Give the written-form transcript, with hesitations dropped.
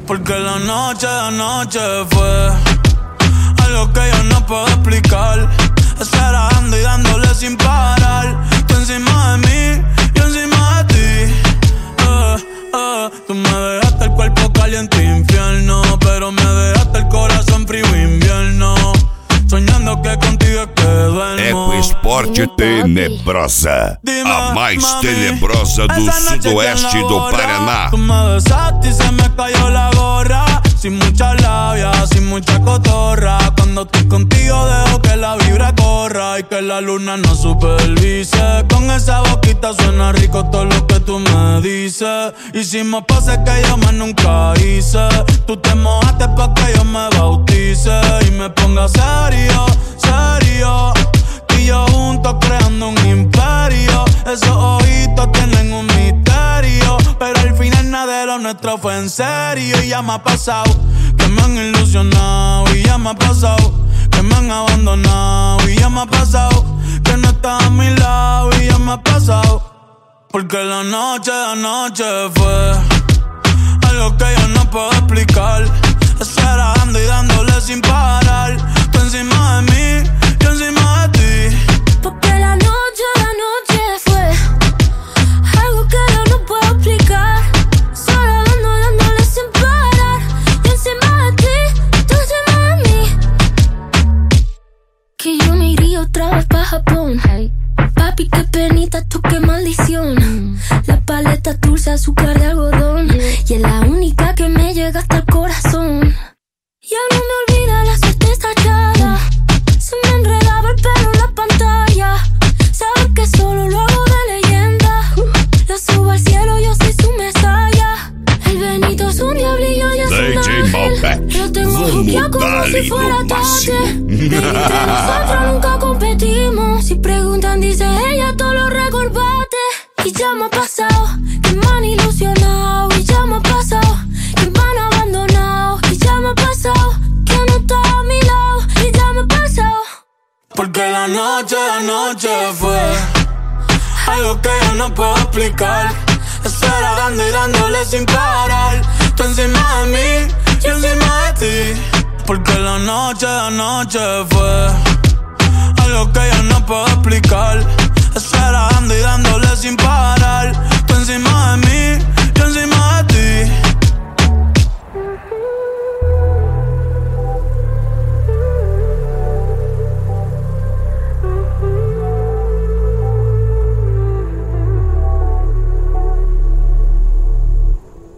Porque la noche fue algo que yo no puedo explicar. Esperando y dándole sin parar. Tú encima de mí, yo encima de ti. Tú me dejaste el cuerpo caliente infierno, pero me dejaste el corazón frío invierno. Soñando que contigo es que duermo. Ecoesporte Tenebrosa, a mais tenebrosa do sudoeste do Paraná. Tú me besaste y se me cayó la gorra. Sin mucha labia, sin mucha cotorra. Cuando estoy contigo dejo que la vibra corra y que la luna nos supervise. Con esa boquita suena rico todo lo que tú me dices. Hicimos poses que yo más nunca hice. Tú te mojaste pa' que yo me bautice y me ponga serio, serio. Tú y yo juntos creando un imperio. Esos ojitos tienen un misterio, pero al final nada de lo nuestro fue en serio. Y ya me ha pasado que me han ilusionado. Y ya me ha pasado que me han abandonado. Y ya me ha pasado que no estás a mi lado. Y ya me ha pasado porque la noche fue algo que yo no puedo explicar. Esperando y dándole sin parar. Tú encima de mí, yo encima de ti. Porque la noche fue algo que yo no puedo explicar. Solo dándole sin parar. Yo encima de ti, tú encima de mí. Que yo me iría otra vez pa' Japón. Hey. Papi, qué penita, tú qué maldición. La paleta dulce, azúcar de algodón. Y es la única que me llega hasta el corazón. Ya no me olvida la suerte estallada. Se me enredaba el pelo en la pantalla. Sabes que solo lo hago de leyenda. Lo subo al cielo, yo soy su mesaya. El Benito es un diablillo y es un ángel. Lo tengo juqueado como si fuera tate. De nosotros nunca competimos. Si preguntan dice ella, todo lo recorbate. Y ya me ha pasado que me han ilusionado. Y ya me ha pasado que me han abandonado. Y ya me ha pasado que no está a mi lado. Y ya me ha pasado porque la noche fue algo que yo no puedo explicar. Esperando y dándole sin parar. Tú encima de mí, yo encima de ti. Porque la noche fue algo que yo no puedo explicar. Esperando y dándole sin parar.